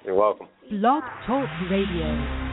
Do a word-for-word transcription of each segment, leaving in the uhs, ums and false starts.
You're welcome. Blog Talk Radio.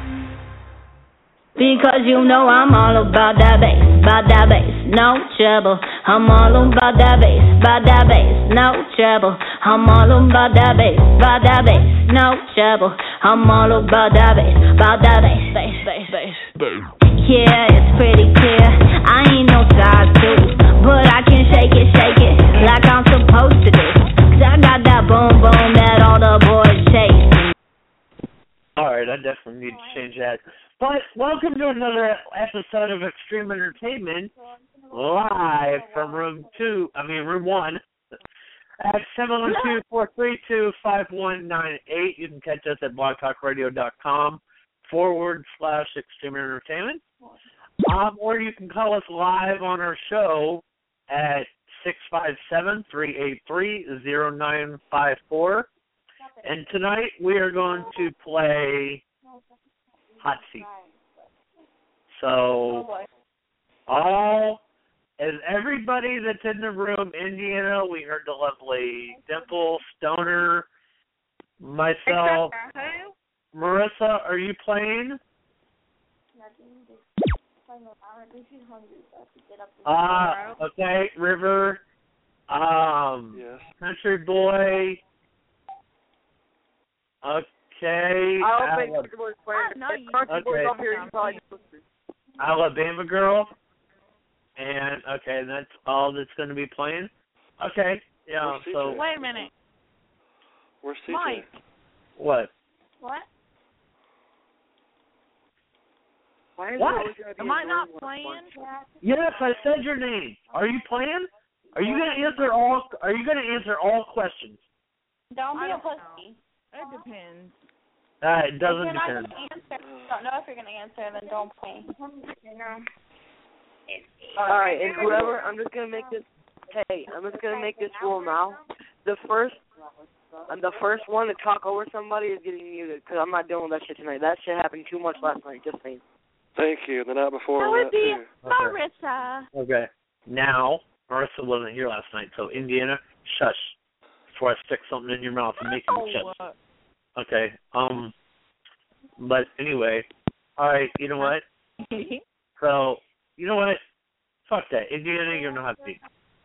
Because you know I'm all about that bass, about that bass, no trouble. I'm all about that bass, about that bass, no trouble. I'm all about that bass, about that bass, no trouble. I'm all about that bass, about that bass, bass, bass, bass. Yeah, it's pretty clear. I ain't no size two, but I can shake it, shake it like I'm supposed to do. Cause I got that boom boom that all the boys chase. Alright, I definitely need to change that. But welcome to another episode of Extreme Entertainment, live from room two, I mean room one, at seven one two, four three two, five one nine eight. You can catch us at blogtalkradio.com forward slash Extreme Entertainment. Um, or you can call us live on our show at six five seven, three eight three, zero nine five four. And tonight we are going to play Hot Seat. So, all, as everybody that's in the room, Indiana, we heard the lovely Dimple, Stoner, myself, Marissa, are you playing? Ah, uh, okay, River, um, yes. Country Boy, okay. I don't think Country Boy's playing. If Country Boy's up here, you probably just Alabama Girl, and okay, that's all that's going to be playing. Okay, yeah. So wait a minute. Where's C J? Mike. What? What? Why is What? Am I not playing? Yes, I said your name. Are you playing? Are you going to answer all? Are you going to answer all questions? Don't be I a don't pussy. Know. It depends. Uh, it doesn't if you're not depend. gonna answer, don't know if you're gonna answer, then don't play. All right, and whoever, I'm just gonna make this. Hey, I'm just gonna make this rule now. The first, and the first one to talk over somebody is getting muted because I'm not dealing with that shit tonight. That shit happened too much last night. Just saying. Thank you. The night before That that would be too. Marissa. Okay. Now, Marissa wasn't here last night, so Indiana, shush. Before I stick something in your mouth and make you shush. Okay. Um. But anyway, all right. You know what? So you know what? Fuck that. Indiana, you're not happy.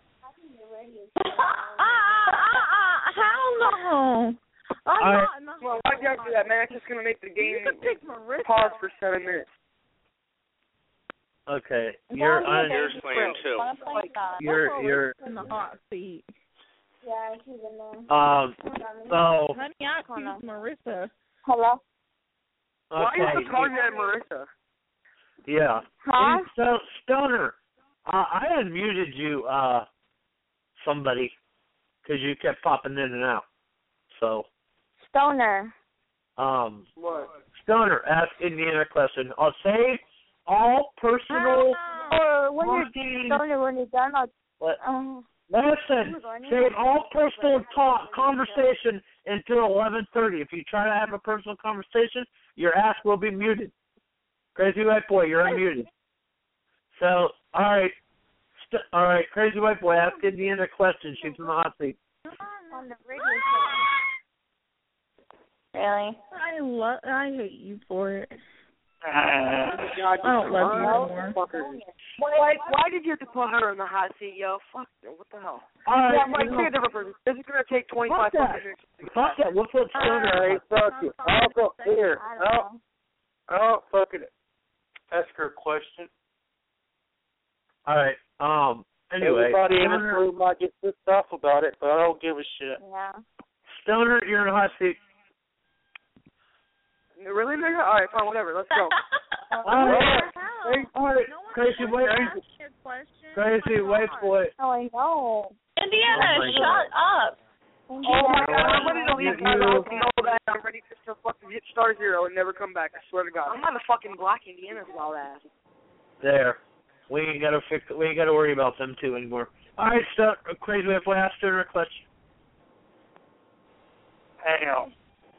Hell no. I'm All right. not. not Well, why'd you have to do that, man? It's just gonna make the game you can pick Marissa. pause for seven minutes. Okay. You're un- Here's playing too. Wanna play that? You're you're in the hot seat. Yeah, she's in there. um. So Honey, I choose Marissa. Hello? Why are okay. you calling that Marissa? Yeah. Huh? Hey, So Stoner, uh, I unmuted you, uh, somebody, because you kept popping in and out. So. Stoner. Um. What? Stoner, ask Indiana a question. I'll say all personal Or when you're talking. Stoner, when you're done, I'll. What? Uh, Listen, save all personal talk conversation until eleven thirty. If you try to have a personal conversation, your ass will be muted. Crazy white boy, you're unmuted. So, all right, St- all right, crazy white boy, ask Indiana a question. She's in the hot seat. on the radio show. Really? I love. I hate you for it. God, I don't love you anymore. Why, why did you have to put her in the hot seat, yo? Fuck, what the hell? All right, Yeah, Mike, you say a know, different person. This is going to take twenty-five Fuck that. minutes. fuck that. What's up, Stoner? All right, fuck you. I'll go here. I Oh, don't know. oh, fucking ask her a question. All right. Um. Anyway, Everybody in this Stoner, room might get pissed off about it, but I don't give a shit. Yeah. Stoner, you're in the hot seat. Really, nigga? All right, fine, whatever. Let's go. All right. How? Hey, all right. No one Crazy asked white you a question. Crazy Oh my white God. boy. Oh, I know. Indiana, Oh my shut up. Oh my God, I'm ready to leave. You- guys. I hope you know that. I'm ready to just fucking hit star zero and never come back. I swear to God. I'm not a fucking black Indiana's loud ass. There. We ain't gotta fix. We ain't gotta worry about them two anymore. All right, so crazy white boy, ask her a question. Hey, um,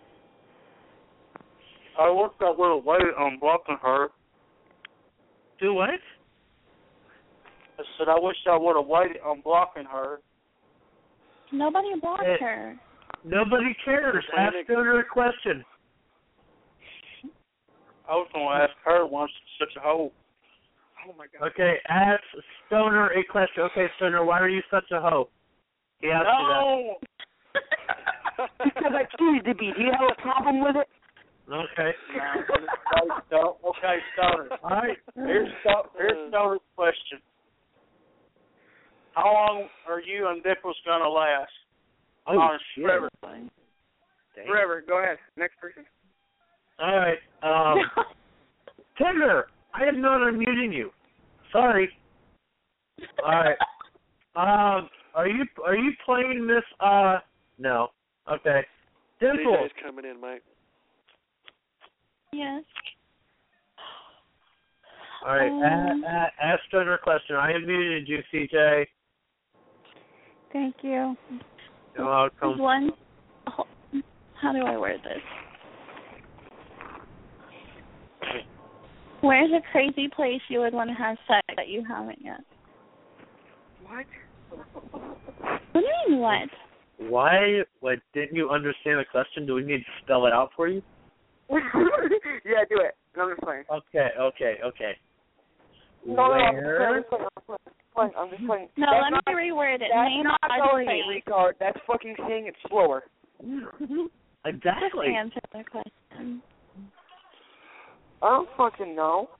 I worked that little late on blocking her. Do what? I said I wish I would have waited on blocking her. Nobody blocked Hey. her. Nobody cares. Ask Stoner a question. I was going to ask her once such a hoe. Oh my god. Okay, ask Stoner a question. Okay, Stoner, why are you such a hoe? He asked No! Because I choose to be. Do you have a problem with it? you that. Okay. No, okay, Stoner. All right. Here's, Sto- here's Stoner's question. How long are you and Dimples going to last? Oh, Honest, shit. forever. Damn. Forever. Go ahead. Next person. All right. Um, Tigger, I am not unmuting you. Sorry. All right. Um, are you are you playing this? Uh, no. Okay. Dimples. C J's coming in, Mike. Yes. All right. Um, a- a- ask Stoner a question. I unmuted you, C J. Thank you. You're welcome. One. How do I word this? Where's a crazy place you would want to have sex that you haven't yet? What? What do you mean, what? Why? What? Didn't you understand the question? Do we need to spell it out for you? Yeah, do it. No, I'm just playing. Okay. Okay. Okay. No, no, I'm just Where? playing. I'm just playing. I'm just playing. No, That's let not, me reword it. That's Name not a going place. it, retard. That's fucking saying it slower. Exactly. Answer the question. I don't fucking know.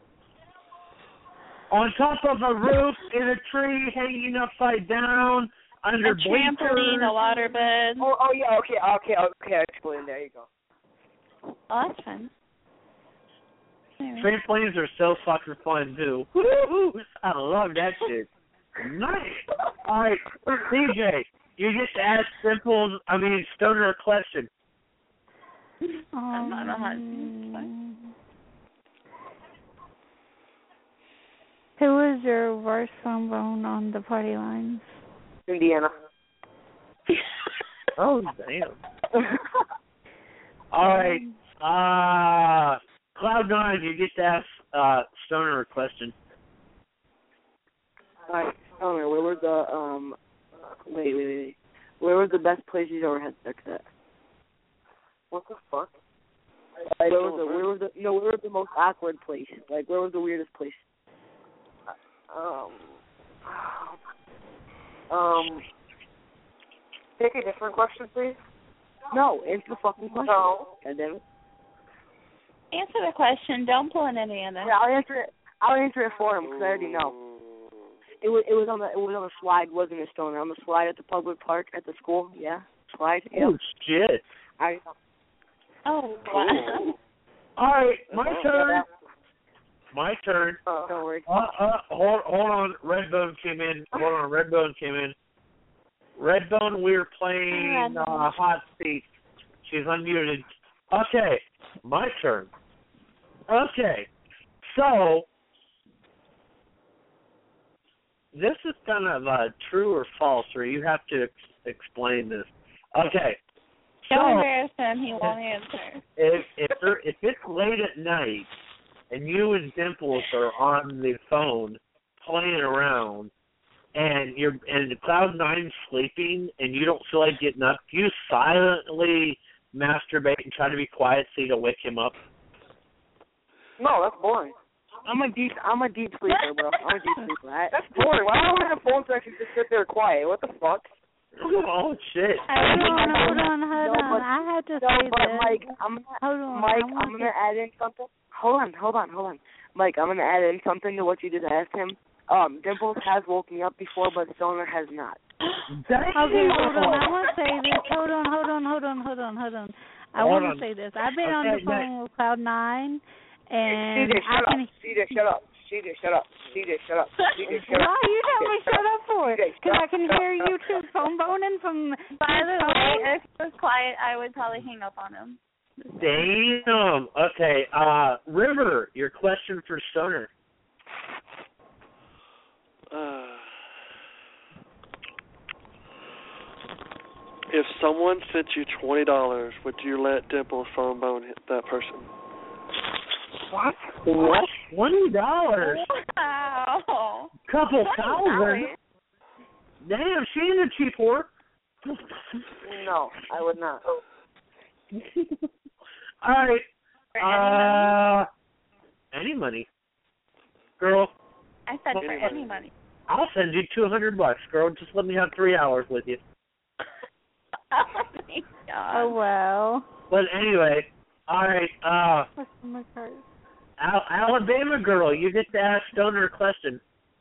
On top of a roof, in a tree, hanging upside down, under A trampoline, bleachers. a water bed. Oh, oh yeah, okay, okay, okay, I explained. There you go. Oh, that's fun. Anyway. Trampolines are so fucking fun too. Woo-hoo! I love that shit. Nice. All right, C J, you just asked simple. I mean, Stoner a question. I'm not a husband. Who was your worst phone bone on the party lines? Indiana. Oh damn. All right. Uh Cloud Nine, you just asked uh, Stoner a question. Alright, tell me, where was the, um, wait, wait, wait, where was the best place you ever had sex at? What the fuck? Like, where was the, where was the, no, where was the most awkward place? Like, where was the weirdest place? Um, um, Pick a different question, please. no, answer the fucking question. No. God damn it. Answer the question. Don't pull an Indiana. Yeah, I'll answer it. I'll answer it for him because I already know. It was it was on the it was on the slide, wasn't it, Stoner? On the slide at the public park at the school, yeah, slide. Yeah. Oh shit! I. Oh, wow. All right, my turn. My turn. Oh, don't worry. Uh, uh, hold, hold on. Redbone came in. Hold on. Redbone came in. Redbone, we were playing uh, Hot Seat. She's unmuted. Okay, my turn. Okay, so this is kind of uh, true or false, or you have to ex- explain this. Okay. So, Don't embarrass him. He won't answer. if if, there, if it's late at night and you and Dimples are on the phone playing around, and you're and Cloud Nine's sleeping, and you don't feel like getting up, do you silently masturbate and try to be quiet so you don't wake him up? No, that's boring. I'm a deep I'm a deep sleeper, bro. I'm a deep sleeper. I, that's boring. Why don't I have phone sex and just sit there quiet? What the fuck? Oh shit! Hold on, hold on, hold No, on. but- I had to No, say but this. Mike, I'm Hold on. Mike, I I'm want gonna add in something. Hold on, hold on, hold on. Mike, I'm gonna add in something to what you just asked him. Um, Dimples has woke me up before, but Stoner has not. Okay, hold on. I want to say this. Hold on, hold on, hold on, hold on, hold on. I Hold want on. to say this. I've been Okay, on the phone with Cloud Nine, and C J, I shut can. up. C J, shut up. C J, shut up. C J, shut up. C J, shut up. Why you tell me shut up for? C J, Because I shut can up. hear you two phone boning from. By the phone. way, if he was quiet, I would probably hang up on him. Damn. Okay. Uh, River, your question for Stoner. Uh, if someone sent you twenty dollars, would you let Dimples phone bone hit that person? What? What? Twenty dollars? Wow. Couple thousand? Damn, she ain't a cheap whore. No, I would not. All right. Uh, any money, girl. I said Any for money. any money. I'll send you two hundred bucks, girl. Just let me have three hours with you. Oh my god. Oh well. But anyway, all right. Uh, What's in my card? Al- Alabama girl, you get to ask Stoner a question.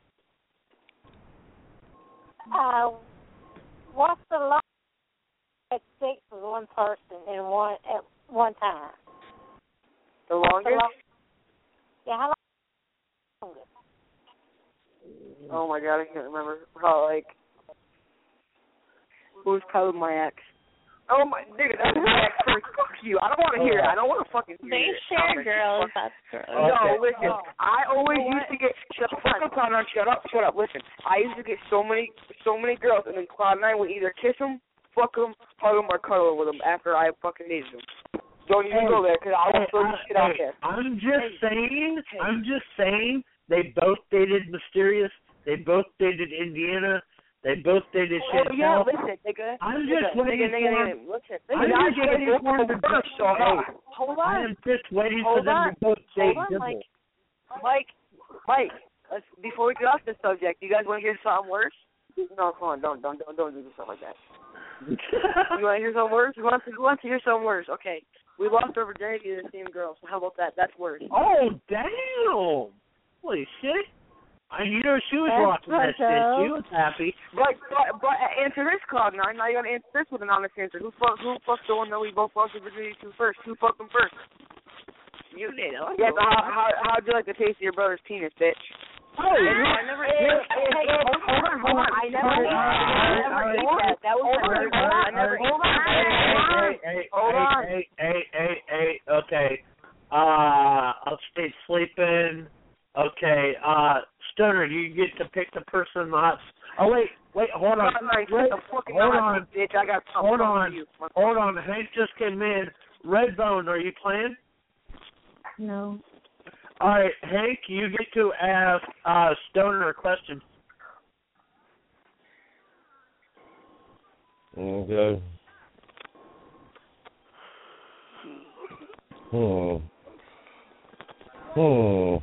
Uh, what's the longest you had sex with one person in one at one time? The longest? The long, yeah, how long? Oh my god, I can't remember. How, like, who was probably my ex? Oh my, nigga, that was my ex first. Fuck you. I don't want to hear it. I don't want to fucking hear They it. share Comment. girls, that's gross. No, Okay. listen. I always used to get shut the fuck up, Cloud nine. Shut up, shut up. Listen, I used to get so many, so many girls, and then Cloud nine would either kiss them, fuck them, hug them, or cuddle with them after I fucking dated them. Don't even Hey, go there, because I will hey, throw this shit out hey, there. I'm just Hey. saying. Hey. I'm just saying. They both dated Mysterious. They both dated Indiana. They both dated Oh Chantel. yeah, listen, nigga. I'm nigga, just waiting nigga, nigga, for nigga, listen. I'm Nigga, just I get waiting it for from them the to first, so hey, hold I on. am just waiting Hold for them on. to both date Hold on, Dibble. Mike. Mike, Mike, let's, before we get off the subject, you guys want to hear something worse? No, come on, don't, don't, don't, don't do stuff like that. You want to hear something worse? Who wants to, who wants to hear something worse? Okay, we lost our virginity to the same girl, so how about that? That's worse. Oh, damn. Holy shit. I, you know, she was That's rocking that shit. right, She was happy. But, but, but answer this, Cloud nine. Now you got to answer this with an honest answer. Who fucked, who fucked the one that we both lost our virginity to first? Who fucked them first? You did. Oh, Yeah, but how, how, how'd you like the taste of your brother's penis, bitch? Oh, I never. Hey, hey, hey, hold on, hold on. I never. I never ate that. That was my first one. I never ate that. Hey, hey, Hold on. hey, hey, hey, hey, okay. Uh, upstate sleeping. Okay, uh, Stoner, you get to pick the person in the hot. Oh wait, wait, hold on. Wait, Wait, the fucking hold hot on. bitch. I got something Hold for on. you. Hold on. Hank just came in. Redbone, are you playing? No. All right, Hank, you get to ask uh, Stoner a question. Okay. Hmm. Hmm.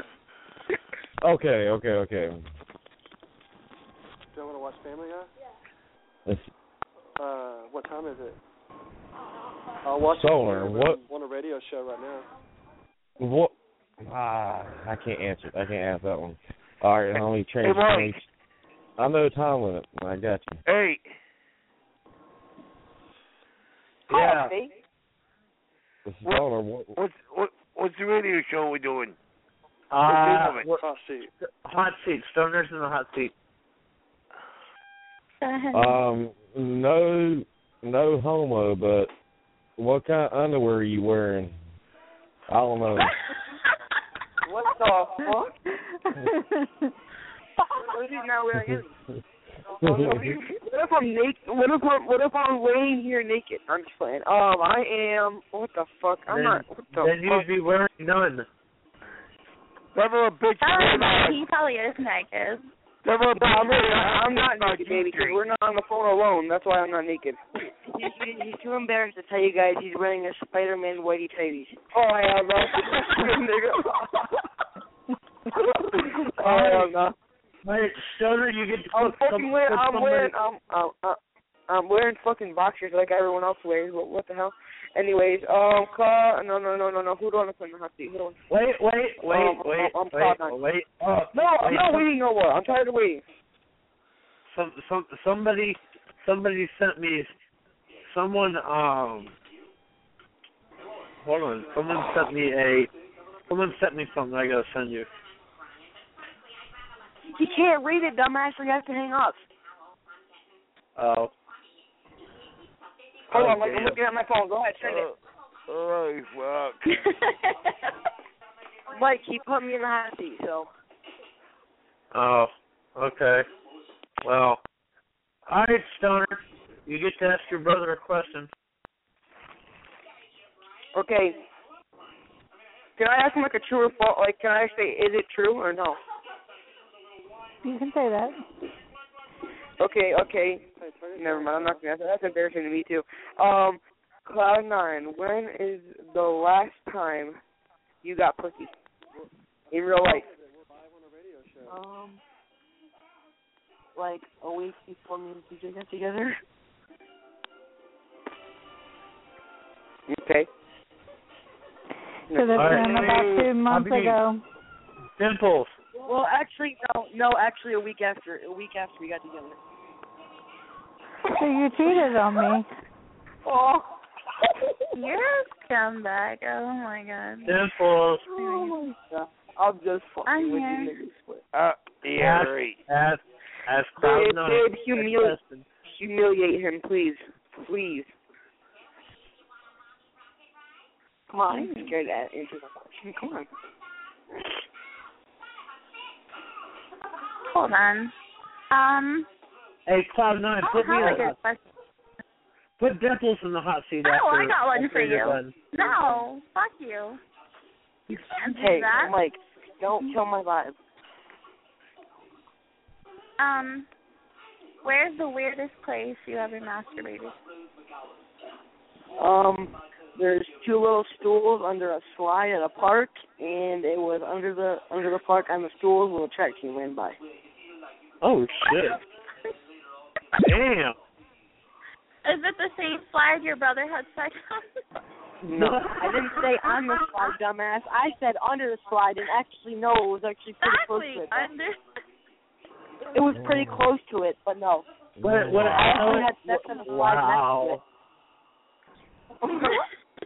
Okay, okay, okay. Do you want to watch Family Guy? Let's, Uh, what time is it? I'll watch Stoner, it. what- I'm on a radio show right now. what? Ah, I can't answer. I can't answer that one. All right, let me change. Hey, Mike. I know the time limit. I got you. Hey. Yeah. This is Stoner. What, What's what what's the radio show we're doing? Uh, What's what- Hot seat. hot seat. Stoner's in the hot seat. Go ahead. Um, no, no homo, but what kind of underwear are you wearing? I don't know. What the fuck? What is he not wearing? What if I'm naked? What if I'm what if I'm laying here naked? I'm just playing. Um, I am. What the fuck? I'm then, not. What the then fuck? you'd be wearing none. Never a bitch. Oh, he probably is naked. Never a No, I'm, bitch. not, I'm not naked, baby, because we're not on the phone alone. That's why I'm not naked. He's, he's, he's too embarrassed to tell you guys he's wearing a Spider-Man whitey tighties. Oh, hell no. Oh, hell no. Wait, Stoner, you get to I'm put fucking some, wearing, put I'm somebody- wearing, I'm, I'm, I'm, I'm wearing fucking boxers like everyone else wears. What, what the hell? Anyways, um, call, no, no, no, no, no. Who do I want to put in the hot seat? Who do I want to- Wait, wait, wait, Um, wait, I'm wait, caught on. wait. Oh, No, I'm wait, not some- waiting no more. I'm tired of waiting. Some, some, somebody, somebody sent me, someone, um, hold on, someone sent me a, someone sent me something I gotta send you. He can't read it, dumbass, so you have to hang up. Oh. Hold Oh, on, like, I'm damn. looking at my phone. Go ahead, send it. Oh, fuck. Mike, he put me in the hot seat, so. Oh, okay. Well, all right, Stoner, you get to ask your brother a question. Okay. Can I ask him like a true or false? Like, can I say, is it true or no? You can say that. Okay, okay. Never mind. I'm not gonna answer. That's embarrassing to me too. Um, Cloud Nine. When is the last time you got pussy in real life? Um, like a week before me and D J got together. Okay. So that's All right. been about two months Happy ago. Dimples. Well, actually, no, no. Actually, a week after, a week after we got together. So you cheated on me. Oh. You're a scumbag. Oh my god. Dimples. Oh my god. I'm just fucking I'm with here. you niggas. Split. Uh, yeah, Ask, right. ask, ask Cloud Babe, Nine. babe, humiliate, humiliate him, please, please. Come on, I'm scared to answer the question. Come on. Hold on. Um. Hey, Cloud Nine, I put don't me have in a the good question. put Dimples in the hot seat. Oh, after, I got one after for you're you. done. No, fuck you. You can't do Hey, that. Mike, don't kill my vibe. Um, where's the weirdest place you ever masturbated? Um, there's two little stools under a slide at a park, and it was under the under the park on the stools when a track team ran by. Oh shit! Damn. Is it the same slide your brother had sex on? No, I didn't say on the slide, dumbass. I said under the slide, and actually, no, it was actually pretty close Exactly, to it. under. It was pretty close to it, but no. What? What? I actually had sex on the slide Wow. next to it.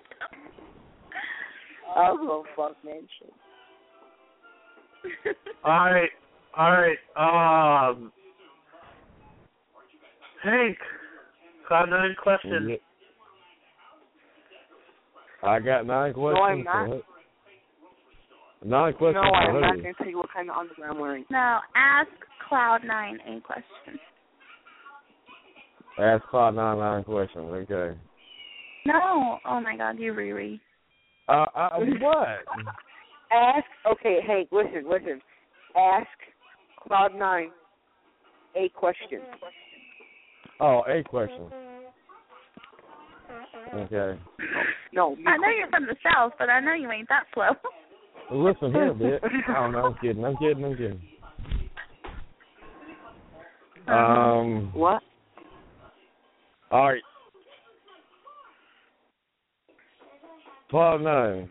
I was gonna fuck, man. Shit. All right. All right. Um. Hank, Cloud Nine question. I got nine questions. No, I'm not. for it. Nine questions. No, for I'm who? not gonna tell you what kind of underwear I'm wearing. No, ask Cloud Nine a question. Ask Cloud nine nine questions. Okay. No. Oh my God, you Riri. Uh, uh what? Ask. Okay, hey, listen, listen. Ask Cloud Nine a question. Oh, a question. Okay. No. I know you're from the South, but I know you ain't that slow. Listen here, bitch. Oh, no, I'm kidding. I'm kidding. I'm kidding. Um. What? All right. Cloud Nine.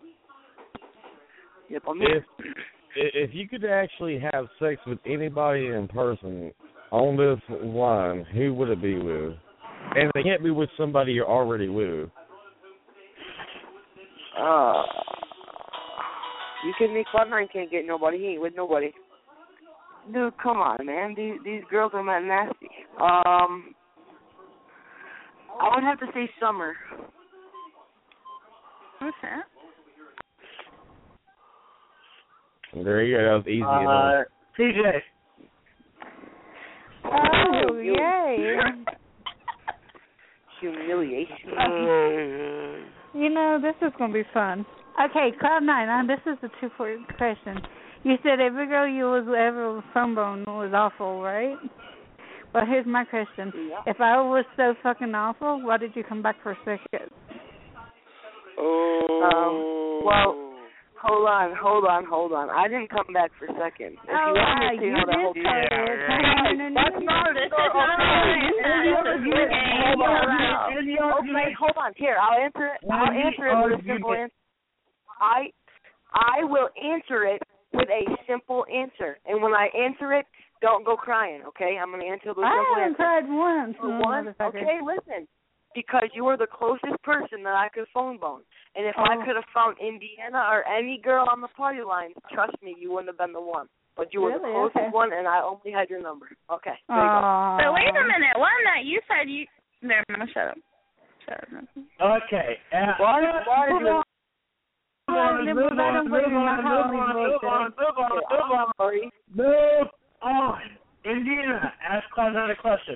Yep, I'm If if you could actually have sex with anybody in person on this line, who would it be with? And they can't be with somebody you're already with. Uh, you kidding me? Cloud Nine can't get nobody. He ain't with nobody. Dude, come on, man. These these girls are not nasty. Um, I would have to say Summer. Okay. There you go. That was easy Uh, enough. T J. Oh, yay. Humiliation. You know, this is going to be fun. Okay, Cloud Nine, uh, this is a two-part question. You said every girl you was ever phone bone was awful, right? Well, here's my question. Yeah. If I was so fucking awful, why did you come back for a second? Oh. Um, well, hold on, hold on, hold on. I didn't come back for seconds. If Oh, you want right, me to you know that whole did time. say it. No, no, no, That's no. not This is okay. not Hold on. Okay, hold on. Here, I'll answer it. I'll answer it with a simple answer. I I will answer it with a simple answer. And when I answer it, don't go crying, okay? I'm going to answer it with a I simple haven't answer. cried once. For oh, one, motherfucker. okay, listen. Because you were the closest person that I could phone bone. And if I Oh. could have found Indiana or any girl on the party line, trust me, you wouldn't have been the one. But you were Really? the closest Okay. one, and I only had your number. Okay, there you Aw. So wait a minute. One that you said you. Never mind. Shut up. Shut up. Okay. Uh, go. Why, why did you... Move on, move on, move on, move on, move on, move on, move on, Sorry. move on. Indiana, ask Cloud Nine a question.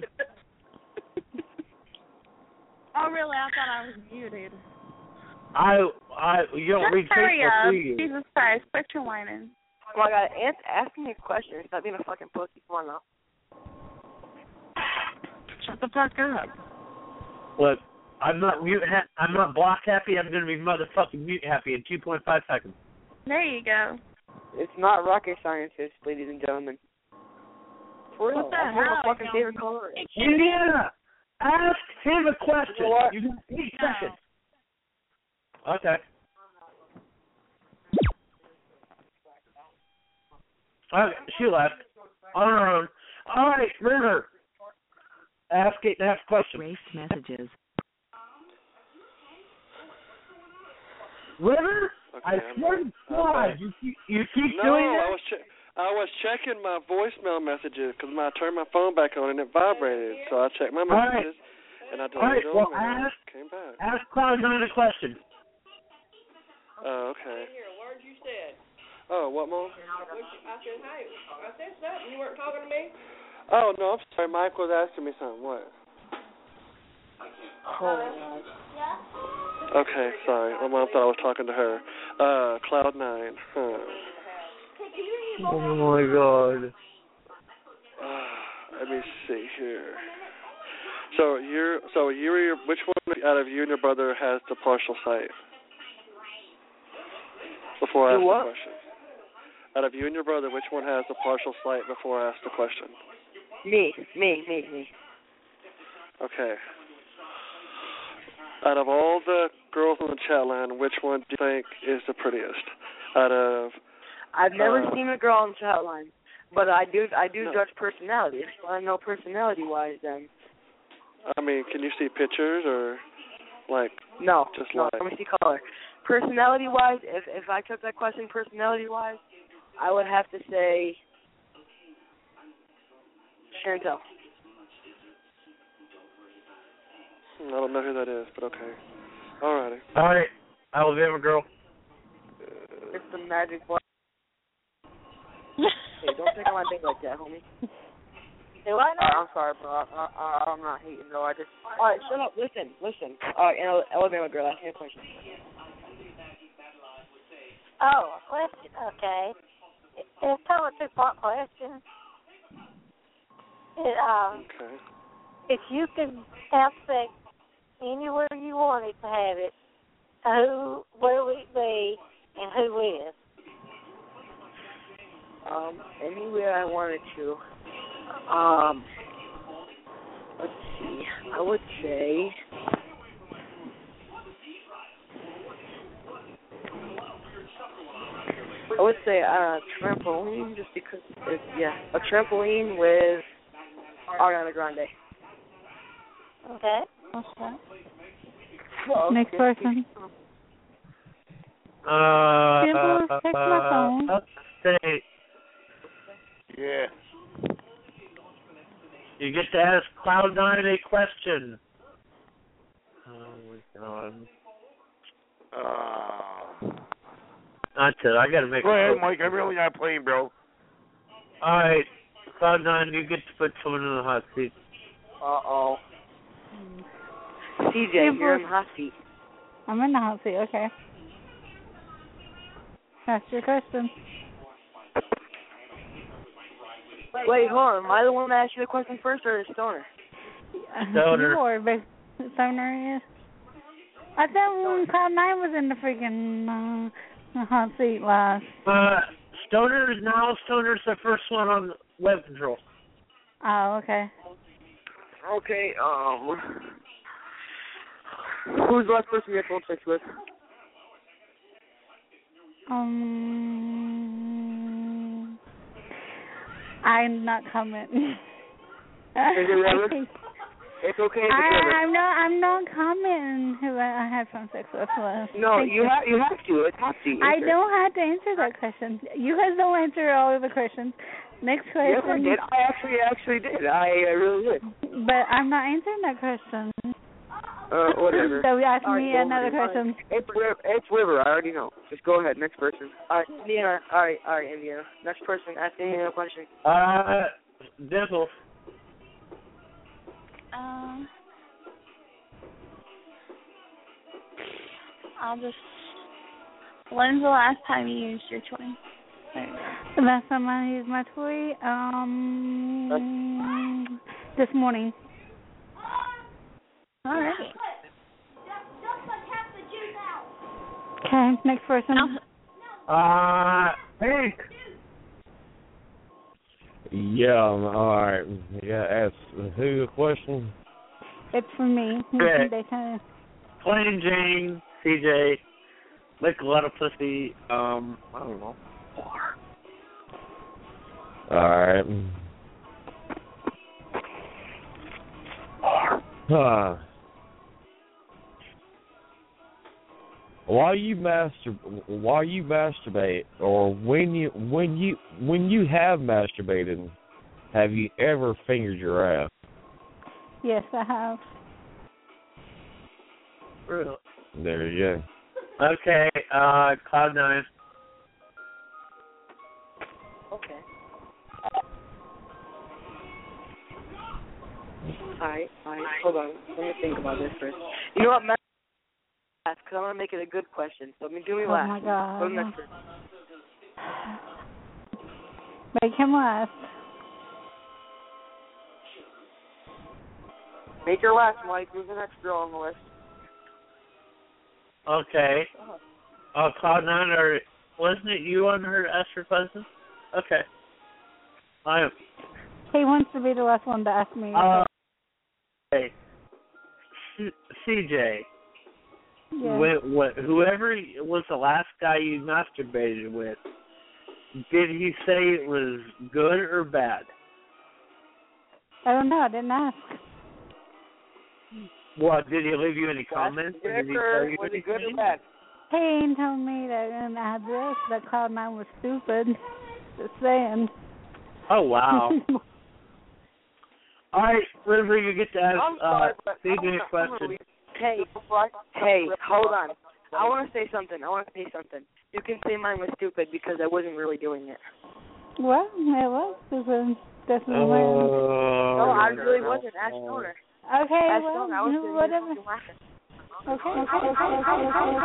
Oh really? I thought I was muted. I, I, you don't read Just hurry Facebook, up. do you? Jesus Christ. Quit your whining. Oh my God, ask, ask me a question. Stop being a fucking pussy. Come on now. Shut the fuck up. Look, I'm not mute. Ha- I'm not block happy. I'm gonna be motherfucking mute happy in two point five seconds. There you go. It's not rocket scientist, ladies and gentlemen. For real, What the that's what hell? my fucking favorite color is. Indiana, ask him a question. What? You got eight seconds. Okay. Okay, she left on her own. All right, River. Ask it. Ask question. Race messages. River, Okay, I I'm swear on. to God, Okay. you keep you keep No, doing I that. was che- I was checking my voicemail messages because I turned my phone back on and it vibrated. So I checked my All right. messages and I All right, deleted well, them and I ask came back. ask Cloud Nine a question. Oh, okay. Here, words you said. Oh, what, Mom? I said, hey, I said something. You weren't talking to me? Oh, no, I'm sorry. Mike was asking me something. What? Oh, Okay, sorry. My mom thought I was talking to her. Uh, Cloud Nine. Huh. Oh my God. Uh, let me see here. So you're so you're which one out of you and your brother has the partial sight? Before I Do ask what? the question. Out of you and your brother, which one has the partial sight before I ask the question? me, me, me, me. Okay. Out of all the girls on the chat line, which one do you think is the prettiest? Out of I've never uh, seen a girl on the chat line, but I do, I do No. judge personality. So I know personality-wise, then I mean, can you see pictures or like no, just no. like Let me see color. Personality-wise, if if I took that question personality-wise, I would have to say Chantel. I don't know who that is, but okay. Alrighty. All right, Alabama girl. It's the magic boy. Hey, don't take on my thing like that, homie. Do I Uh, know? I'm sorry, bro. I, I, I'm not hating, though. I just. All right, shut up. Listen, listen. All right, Al- Alabama girl, ask me a question. Oh, a question. Okay. It, it's kind of a two-part question. It, um, Okay. if you could have sex anywhere you wanted to have it, who, where would it be, and who is? Um, anywhere I wanted to. Um, let's see. I would say. I would say uh, trampoline, just because it's, yeah, a trampoline with Ariana Grande. Okay. Okay. Well, Next okay. person. Uh, Simple as text my phone. upstate. Yeah. You get to ask Cloud Nine a question. Oh my God. Uh, That's it. I gotta make. go a ahead, Mike. I'm really not playing, bro. All right, Cloud Nine, you get to put someone in the hot seat. Uh oh. C J, Simple. you're in the hot seat. I'm in the hot seat. Okay. That's your question. Wait, hold on. Am I the one that asked you the question first, or is Stoner? Stoner. You or big Stoner is. I thought when Cloud Nine was in the freaking uh, hot seat last. Uh, Stoner is now Stoner's the first one on web control. Oh, okay. Okay, um... who's the last person you had phone sex with? Um, I'm not commenting. Is it River? It's okay if it's I, River. I'm not. I'm not commenting who I, I had phone sex with. Last. No, Thank you have you have to. It's hot seat. I don't have to answer that question. You guys don't answer all of the questions. Next question. Yes, I did. I actually actually did. I, I really did. But I'm not answering that question. Uh, whatever. So you ask All me right, another well, question. It's River. It's River. I already know. Just go ahead. Next person. All right, Indiana. All right, all right, Indiana. Next person. Ask Indiana a question. Uh, Dimple. Um, I'll just. When's the last time you used your toy? There you go. The last time I used my toy, um, this morning. All right. Okay, next person. Uh, Hank. Yeah, um, all right. You gotta ask who a question? It's for me. Okay. They kind of... Plain Jane, C J, lick a lot of pussy. Um, I don't know. All right. Huh. While you master, while you masturbate, or when you when you when you have masturbated, have you ever fingered your ass? Yes, I have. Really? There you go. Okay, uh, Cloud Nine. Okay. Alright, alright, hold on. Let me think about this first. You know what, Matt? Because I want to make it a good question. So, I mean, do me Oh, last. my God. Go to the next person. Make him last. Make your last, Mike. Who's the next girl on the list? Okay. Oh, Cloud Nine, or wasn't it you on her ask for question? Okay. I am. He wants to be the last one to ask me. Uh, okay. C- CJ. Yeah. Wh- wh- whoever was the last guy you masturbated with, did he say it was good or bad? I don't know. I didn't ask. What, did he leave you any comments? Or did he tell you Was it good or anything? bad? He ain't told me that an address that Cloud Nine was stupid. Just saying. Oh, wow. All right, River, you get to ask I'm sorry, uh, but C J I'm a not- question. Hey, hey, hold on. I want to say something. I want to say something. You can say mine was stupid because I wasn't really doing it. Well, it was. It was definitely. Oh, No, I really wasn't. Ask Stoner. Okay, Ask well, Stoner. I was sitting there whatever. fucking laughing. Okay, okay,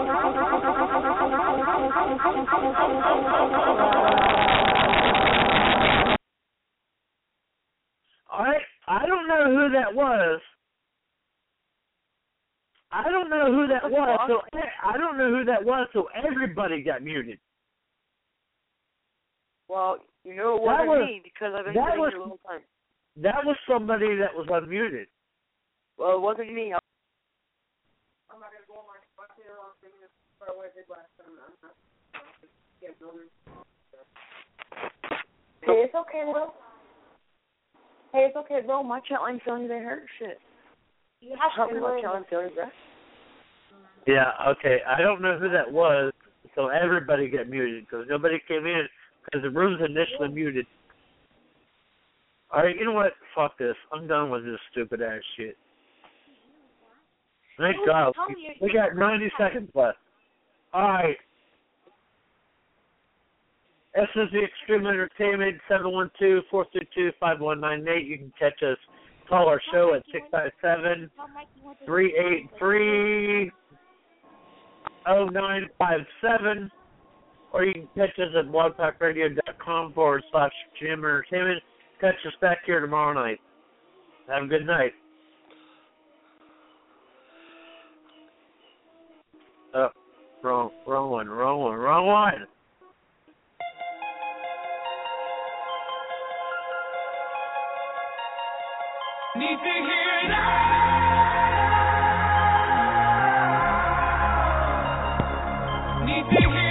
All right, I don't know who that was. I don't know who that was. So I don't know who that was. So everybody got muted. Well, you know it That wasn't was- me because I've been that sitting was- here the whole time. That was somebody that was unmuted. Well, it wasn't me. I'm not going to go on my computer on thing for what I did last time. I'm not. Hey, it's okay, bro. Hey, it's okay, bro. My chat line feelings they hurt. Shit. You have Help to me, my learn. chat line feelings, bro. Yeah, okay. I don't know who that was. So everybody got muted because nobody came in because the room's initially muted. All right, you know what? Fuck this. I'm done with this stupid ass shit. Thank God. We got ninety seconds left. All right. This is the Extreme Entertainment, seven one two, four three two, five one nine eight. You can catch us, call our show at six five seven, three eight three, oh nine five seven. Or you can catch us at blogtalkradio.com forward slash Extreme Entertainment. Catch us back here tomorrow night. Have a good night. Oh, wrong, wrong one, wrong one, wrong one. Need to hear it out. Need to hear